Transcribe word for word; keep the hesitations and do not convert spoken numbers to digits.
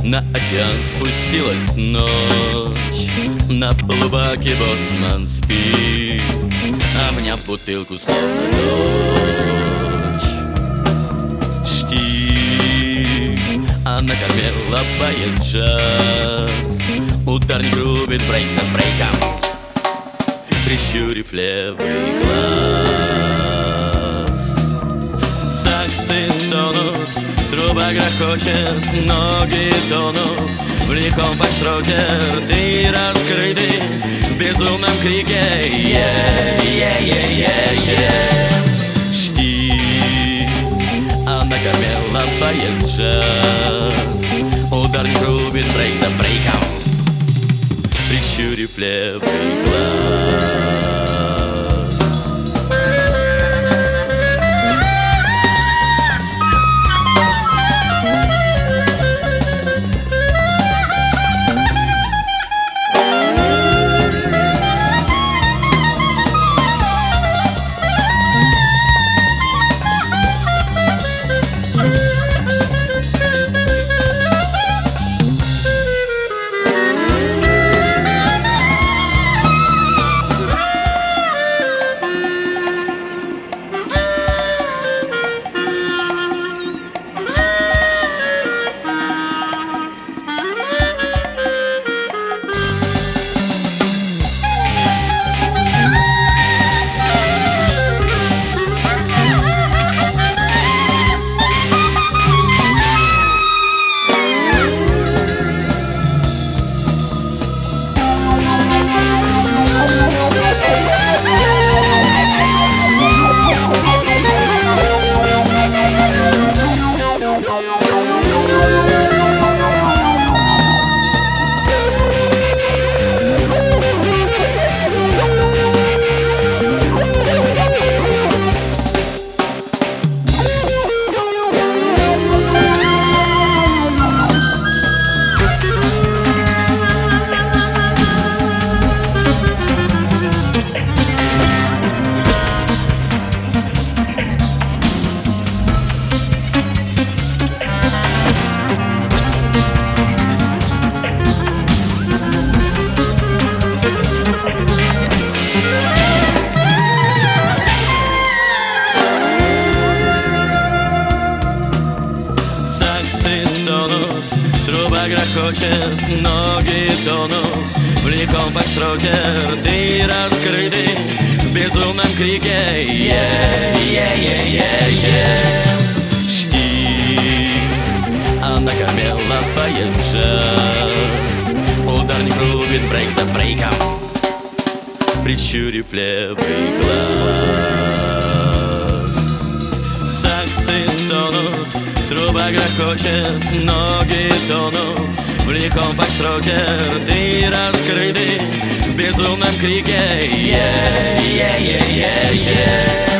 На океан спустилась ночь, на полубаке боцман спит, обняв бутылку словно дочь. Штиль, а на корме лопает джаз, ударник рубит брейк за брейком, прищурив левый глаз. Саксы стонут, труба грохочет, ноги тонут в лихом фокстроте, рты раскрыты в безумном крике. Е-е-е-е-е. Штиль, а на корме лопает джаз, ударник рубит брейк за брейком, прищурив левый глаз. Труба грохочет, ноги тонут в лихом фокстроте, рты раскрыты в безумном крике. Е-е-е-е-е. Штиль, а на корме лопает джаз, ударник рубит брейк за брейком, прищурив левый глаз. Саксы стонут, труба грохочет, ноги тонут в лихом фокстроте, рты раскрыты в безумном крике. Е-е-е-е-е.